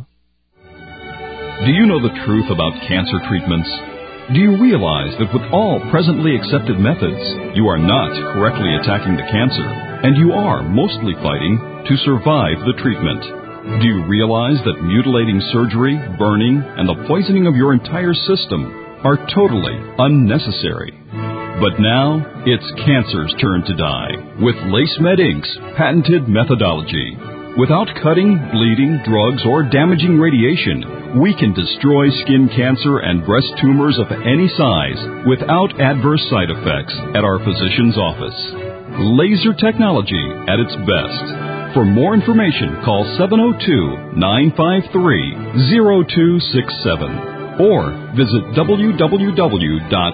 Do you know the truth about cancer treatments? Do you realize that with all presently accepted methods, you are not correctly attacking the cancer, and you are mostly fighting to survive the treatment? Do you realize that mutilating surgery, burning, and the poisoning of your entire system are totally unnecessary? But now, it's cancer's turn to die with LaceMed Incorporated's patented methodology. Without cutting, bleeding, drugs, or damaging radiation, we can destroy skin cancer and breast tumors of any size without adverse side effects at our physician's office. Laser technology at its best. For more information, call seven oh two, nine five three, oh two six seven or visit w w w dot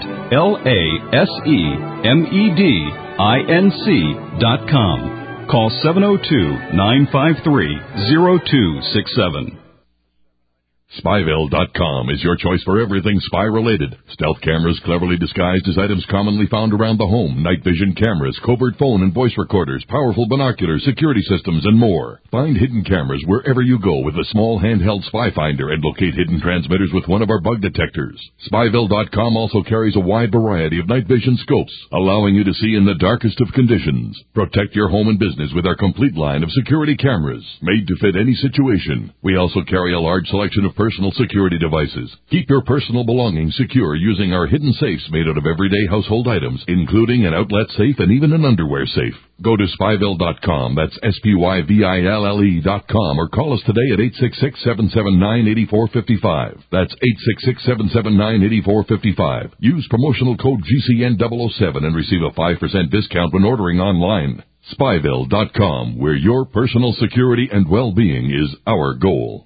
lasemedinc dot com. Call seven oh two, nine five three, oh two six seven. Spyville dot com is your choice for everything spy-related. Stealth cameras cleverly disguised as items commonly found around the home, night vision cameras, covert phone and voice recorders, powerful binoculars, security systems, and more. Find hidden cameras wherever you go with a small handheld spy finder and locate hidden transmitters with one of our bug detectors. Spyville dot com also carries a wide variety of night vision scopes, allowing you to see in the darkest of conditions. Protect your home and business with our complete line of security cameras, made to fit any situation. We also carry a large selection of personal security devices. Keep your personal belongings secure using our hidden safes made out of everyday household items, including an outlet safe and even an underwear safe. Go to Spyville dot com, that's S P Y V I L L E dot com, or call us today at eight six six, seven seven nine, eight four five five. That's eight six six, seven seven nine, eight four five five. Use promotional code G C N double oh seven and receive a five percent discount when ordering online. Spyville dot com, where your personal security and well-being is our goal.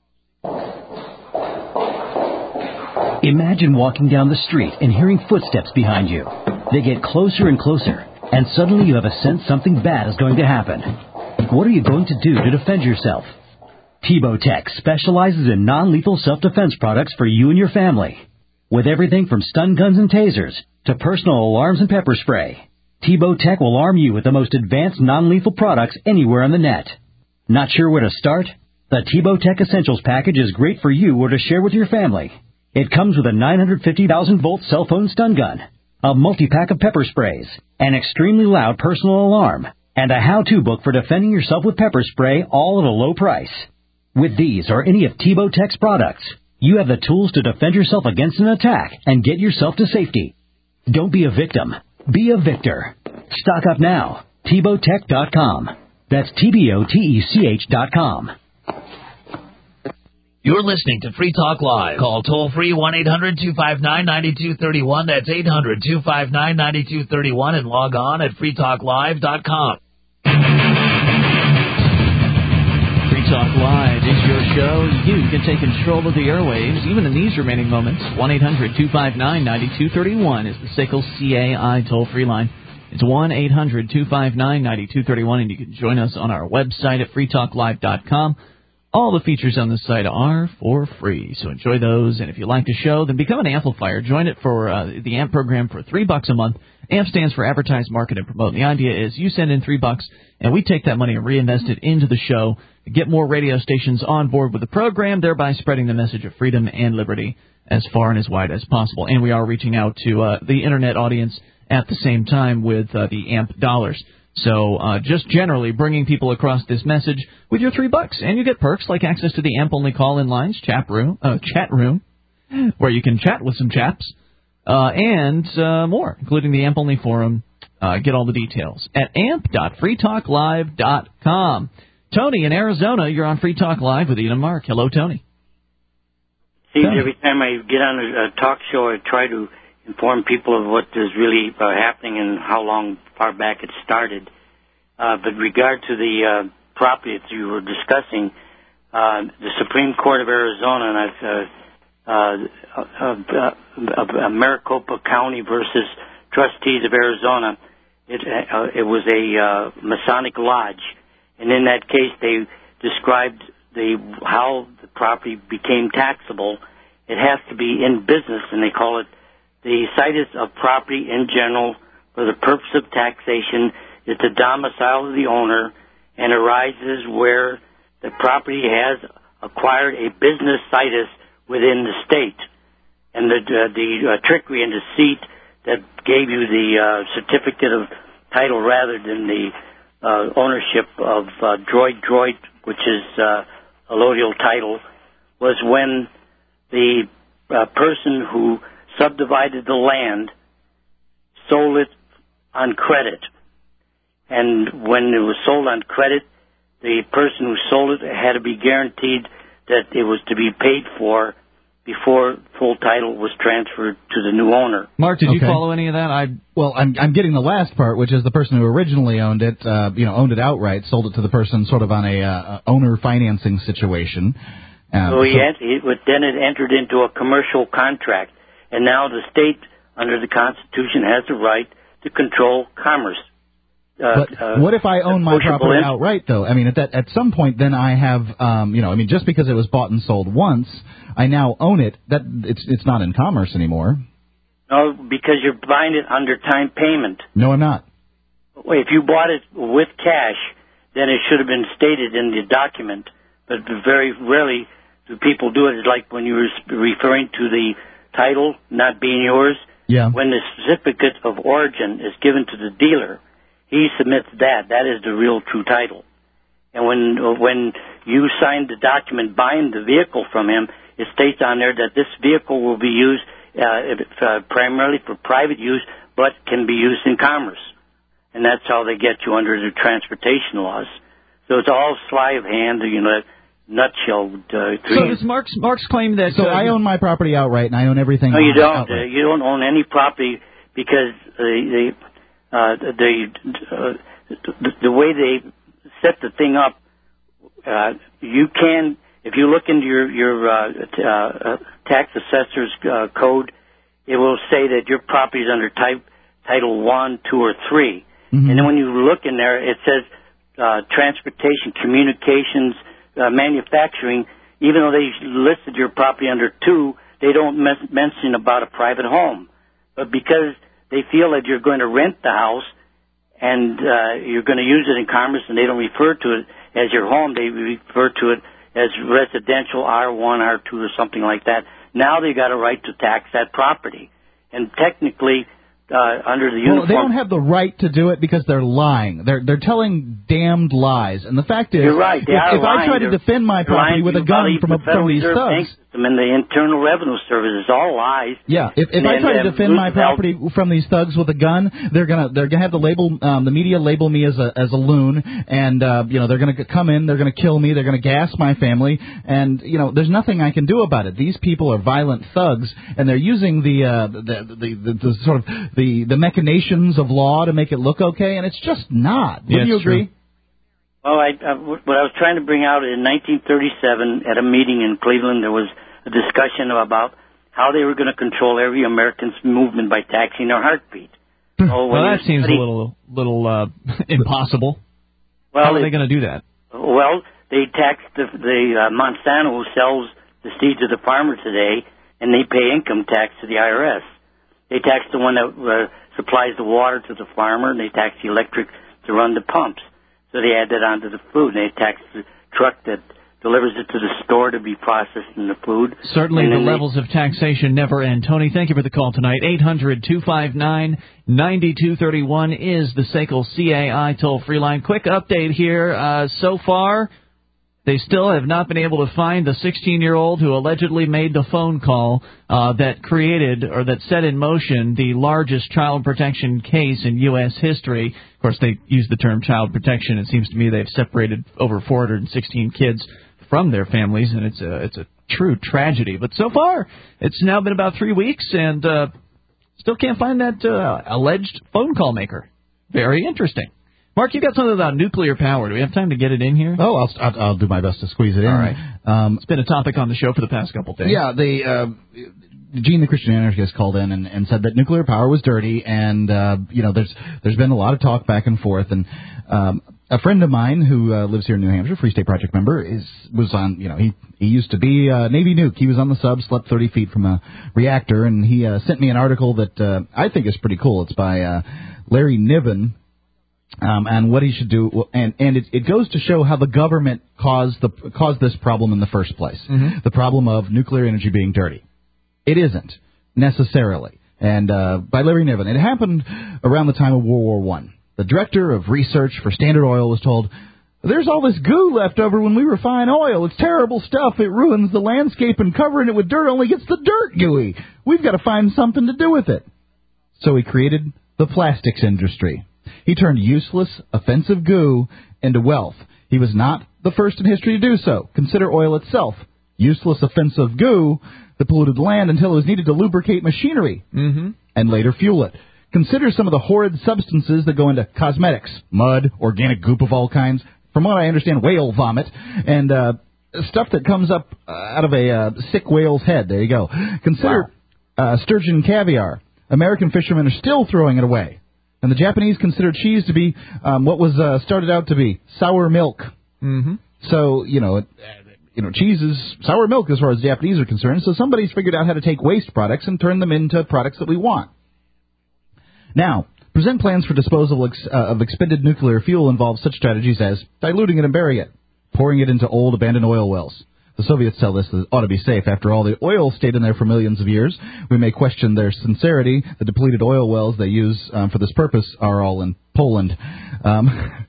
Imagine walking down the street and hearing footsteps behind you. They get closer and closer, and suddenly you have a sense something bad is going to happen. What are you going to do to defend yourself? Tebow Tech specializes in non-lethal self-defense products for you and your family. With everything from stun guns and tasers to personal alarms and pepper spray, Tebow Tech will arm you with the most advanced non-lethal products anywhere on the net. Not sure where to start? The Tebow Tech Essentials package is great for you or to share with your family. It comes with a nine hundred fifty thousand volt cell phone stun gun, a multi-pack of pepper sprays, an extremely loud personal alarm, and a how-to book for defending yourself with pepper spray, all at a low price. With these or any of Tebow Tech's products, you have the tools to defend yourself against an attack and get yourself to safety. Don't be a victim. Be a victor. Stock up now. Tebow Tech dot com. That's T B O T E C H dot com. You're listening to Free Talk Live. Call toll-free one eight hundred two five nine nine two three one. That's eight hundred two five nine nine two three one, and log on at free talk live dot com. Free Talk Live is your show. You can take control of the airwaves, even in these remaining moments. one eight hundred two five nine nine two three one is the S A C L C A I toll-free line. It's one eight hundred two five nine nine two three one, and you can join us on our website at free talk live dot com. All the features on the site are for free, so enjoy those. And if you like the show, then become an amplifier. Join it for uh, the A M P program for three bucks a month. A M P stands for Advertise, Market, and Promote. And the idea is you send in three bucks, and we take that money and reinvest it into the show, get more radio stations on board with the program, thereby spreading the message of freedom and liberty as far and as wide as possible. And we are reaching out to uh, the Internet audience at the same time with uh, the A M P dollars. So uh, just generally bringing people across this message with your three bucks, and you get perks like access to the A M P-only call-in lines, chat room, uh, chat room, where you can chat with some chaps, uh, and uh, more, including the A M P-only forum. Uh, get all the details at amp dot free talk live dot com. Tony in Arizona, you're on Free Talk Live with Ian and Mark. Hello, Tony. Seems every time I get on a, a talk show, I try to inform people of what is really uh, happening and how long far back it started. Uh, but regard to the uh, property that you were discussing, uh, the Supreme Court of Arizona, and I've, uh, uh, uh, uh, uh, Maricopa County versus Trustees of Arizona, it, uh, it was a uh, Masonic lodge, and in that case they described the how the property became taxable. It has to be in business, and they call it the situs of property in general for the purpose of taxation is the domicile of the owner and arises where the property has acquired a business situs within the state. And the uh, the uh, trickery and deceit that gave you the uh, certificate of title rather than the uh, ownership of uh, Droid Droid, which is uh, a allodial title, was when the uh, person who subdivided the land, sold it on credit. And when it was sold on credit, the person who sold it had to be guaranteed that it was to be paid for before full title was transferred to the new owner. Mark, did you Okay. follow any of that? I Well, I'm I'm getting the last part, which is the person who originally owned it, uh, you know, owned it outright, sold it to the person sort of on a uh, owner financing situation. Um, so he so- had, it, was- then it entered into a commercial contract. And now the state, under the Constitution, has the right to control commerce. Uh, but uh, what if I own my property in- outright, though? I mean, at that at some point, then I have, um, you know, I mean, just because it was bought and sold once, I now own it. That it's it's not in commerce anymore. No, because you're buying it under time payment. No, I'm not. If you bought it with cash, then it should have been stated in the document. But very rarely do people do it. It's like when you were referring to the title not being yours. Yeah. When the certificate of origin is given to the dealer, he submits that. That is the real true title. And when when you sign the document buying the vehicle from him, it states on there that this vehicle will be used uh, uh, primarily for private use, but can be used in commerce. And that's how they get you under the transportation laws. So it's all sleight of hand, you know, nutshell. Uh, so does Mark's, Mark's claim that... So uh, I own my property outright, and I own everything No, you don't. outright. Uh, you don't own any property because uh, they... Uh, the, uh, the the way they set the thing up, uh, you can, if you look into your your uh, t- uh, tax assessor's uh, code, it will say that your property is under type Title One, Two, or Three, mm-hmm. and then when you look in there, it says uh, transportation, communications, uh, manufacturing. Even though they listed your property under Two, they don't mes- mention about a private home, but because they feel that you're going to rent the house and uh, you're going to use it in commerce, and they don't refer to it as your home. They refer to it as residential R one, R two, or something like that. Now they got a right to tax that property. And technically, uh, under the well, uniform... they don't have the right to do it because they're lying. They're they're telling damned lies. And the fact is, You're right. They if, are if I try lying. to defend my They're property lying with to a you gun about from, the a, Federal from these Reserve Bank thugs... system and the Internal Revenue Service is all lies. Yeah, if if and I try then, to uh, defend my Roosevelt- property from these thugs with a gun, they're gonna they're gonna have the label um, the media label me as a as a loon, and uh, you know they're gonna come in, they're gonna kill me, they're gonna gas my family, and you know there's nothing I can do about it. These people are violent thugs, and they're using the uh, the, the, the the sort of the the machinations of law to make it look okay, and it's just not. Wouldn't Yeah, you it's true. agree? Well, I, uh, what I was trying to bring out in nineteen thirty-seven at a meeting in Cleveland, there was a discussion about how they were going to control every American's movement by taxing their heartbeat. So well, when that you seems study- a little little uh, impossible. Well, How are it- they going to do that? Well, they tax the, the uh, Monsanto who sells the seed to the farmer today, and they pay income tax to the I R S. They tax the one that uh, supplies the water to the farmer, and they tax the electric to run the pumps. So they add that onto the food, and they tax the truck that delivers it to the store to be processed in the food. Certainly And the then they- levels of taxation never end. Tony, thank you for the call tonight. eight hundred two five nine nine two three one is the S A C L C A I toll-free line. Quick update here. Uh, so far, they still have not been able to find the sixteen-year-old who allegedly made the phone call uh, that created or that set in motion the largest child protection case in U S history. Of course, they use the term child protection. It seems to me they've separated over four hundred sixteen kids from their families, and it's a it's a true tragedy. But so far, it's now been about three weeks, and uh, still can't find that uh, alleged phone call maker. Very interesting. Mark, you got something about nuclear power. Do we have time to get it in here? Oh, I'll I'll, I'll do my best to squeeze it in. All right. Um, it's been a topic on the show for the past couple of days. Yeah, the uh, Gene, the Christian anarchist, called in and, and said that nuclear power was dirty, and uh, you know, there's there's been a lot of talk back and forth, and um, a friend of mine who uh, lives here in New Hampshire, Free State Project member, is was on. You know, he he used to be uh, Navy nuke. He was on the sub, slept thirty feet from a reactor, and he uh, sent me an article that uh, I think is pretty cool. It's by uh, Larry Niven. Um, and what he should do, and and it, it goes to show how the government caused the caused this problem in the first place. Mm-hmm. The problem of nuclear energy being dirty. It isn't necessarily. And uh, by Larry Niven, it happened around the time of World War One. The director of research for Standard Oil was told, "There's all this goo left over when we refine oil. It's terrible stuff. It ruins the landscape, and covering it with dirt only gets the dirt gooey. We've got to find something to do with it." So he created the plastics industry. He turned useless, offensive goo into wealth. He was not the first in history to do so. Consider oil itself. Useless, offensive goo that polluted the land until it was needed to lubricate machinery mm-hmm. and later fuel it. Consider some of the horrid substances that go into cosmetics, mud, organic goop of all kinds, from what I understand, whale vomit, and uh, stuff that comes up uh, out of a uh, sick whale's head. There you go. Consider wow. uh, sturgeon caviar. American fishermen are still throwing it away. And the Japanese considered cheese to be um, what was uh, started out to be sour milk. Mm-hmm. So, you know, it, you know, cheese is sour milk as far as the Japanese are concerned. So somebody's figured out how to take waste products and turn them into products that we want. Now, present plans for disposal ex- uh, of expended nuclear fuel involve such strategies as diluting it and burying it, pouring it into old abandoned oil wells. The Soviets tell us that it ought to be safe. After all, the oil stayed in there for millions of years. We may question their sincerity. The depleted oil wells they use um, for this purpose are all in Poland. Um,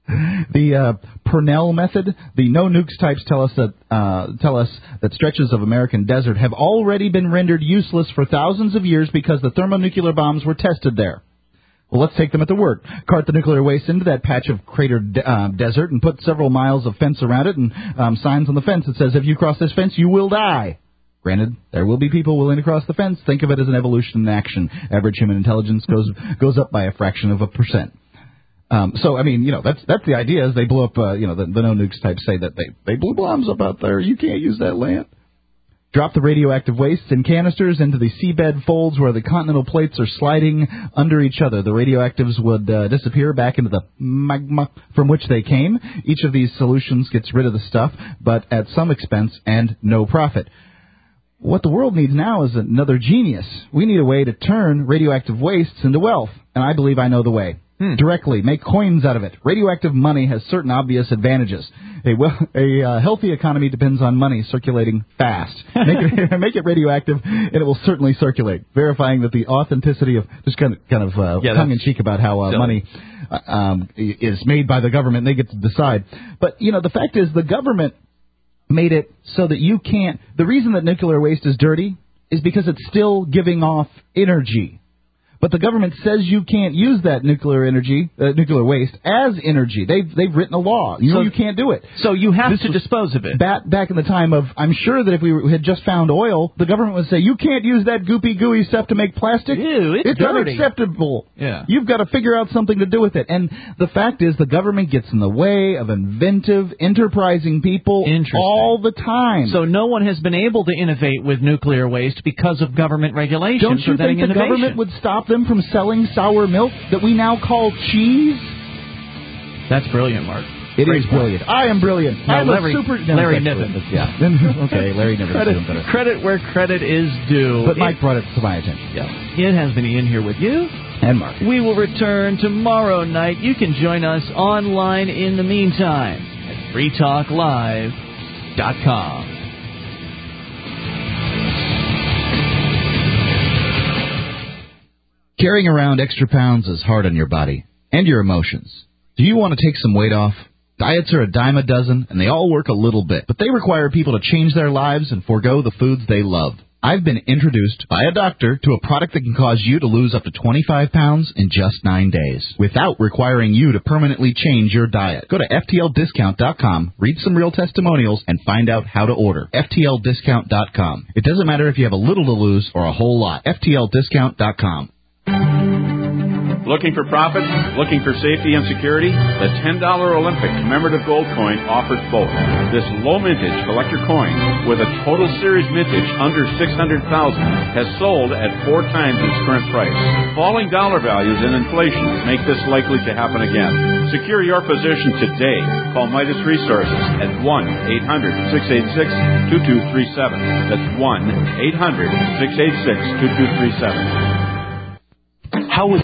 the uh, Purnell method, the no nukes types tell us that uh, tell us that stretches of American desert have already been rendered useless for thousands of years because the thermonuclear bombs were tested there. Well, let's take them at their word. Cart the nuclear waste into that patch of cratered de- uh, desert and put several miles of fence around it and um, signs on the fence that says, if you cross this fence, you will die. Granted, there will be people willing to cross the fence. Think of it as an evolution in action. Average human intelligence goes goes up by a fraction of a percent. Um, so, I mean, you know, that's that's the idea. Is they blew up, uh, you know, the, the no nukes types say that they, they blew bombs up out there. You can't use that land. Drop the radioactive wastes in canisters into the seabed folds where the continental plates are sliding under each other. The radioactives would uh, disappear back into the magma from which they came. Each of these solutions gets rid of the stuff, but at some expense and no profit. What the world needs now is another genius. We need a way to turn radioactive wastes into wealth, and I believe I know the way. Hmm. Directly, make coins out of it. Radioactive money has certain obvious advantages. A, well, a uh, healthy economy depends on money circulating fast. Make it, make it radioactive, and it will certainly circulate. Verifying that the authenticity of just kind of kind of uh, yeah, tongue in cheek about how uh, money uh, um, is made by the government. They get to decide. But you know, the fact is, the government made it so that you can't. The reason that nuclear waste is dirty is because it's still giving off energy. But the government says you can't use that nuclear energy, uh, nuclear waste, as energy. They've they've written a law. You so, know you can't do it. So you have this to dispose of it. Back, back in the time of, I'm sure that if we had just found oil, the government would say, you can't use that goopy, gooey stuff to make plastic. Ew, it's, it's dirty. unacceptable. Yeah. You've got to figure out something to do with it. And the fact is, the government gets in the way of inventive, enterprising people all the time. So no one has been able to innovate with nuclear waste because of government regulations. Don't you think the innovation. government would stop them from selling sour milk that we now call cheese? That's brilliant, Mark. It Great is brilliant. point. I am brilliant. No, I'm Larry, a super... No, Larry Niven. Yeah. Okay, Larry Niven. Credit, credit where credit is due. But it, Mike brought it to my attention. Yeah. It has been Ian here with you. And Mark. We will return tomorrow night. You can join us online in the meantime at free talk live dot com. Carrying around extra pounds is hard on your body and your emotions. Do you want to take some weight off? Diets are a dime a dozen, and they all work a little bit, but they require people to change their lives and forego the foods they love. I've been introduced by a doctor to a product that can cause you to lose up to twenty-five pounds in just nine days without requiring you to permanently change your diet. Go to F T L discount dot com, read some real testimonials, and find out how to order. F T L discount dot com. It doesn't matter if you have a little to lose or a whole lot. F T L discount dot com. Looking for profit? Looking for safety and security? The ten dollar Olympic commemorative gold coin offers both. This low mintage collector coin, with a total series mintage under six hundred thousand, has sold at four times its current price. Falling dollar values and inflation make this likely to happen again. Secure your position today. Call Midas Resources at one eight hundred six eight six two two three seven. That's one eight hundred six eight six two two three seven. How was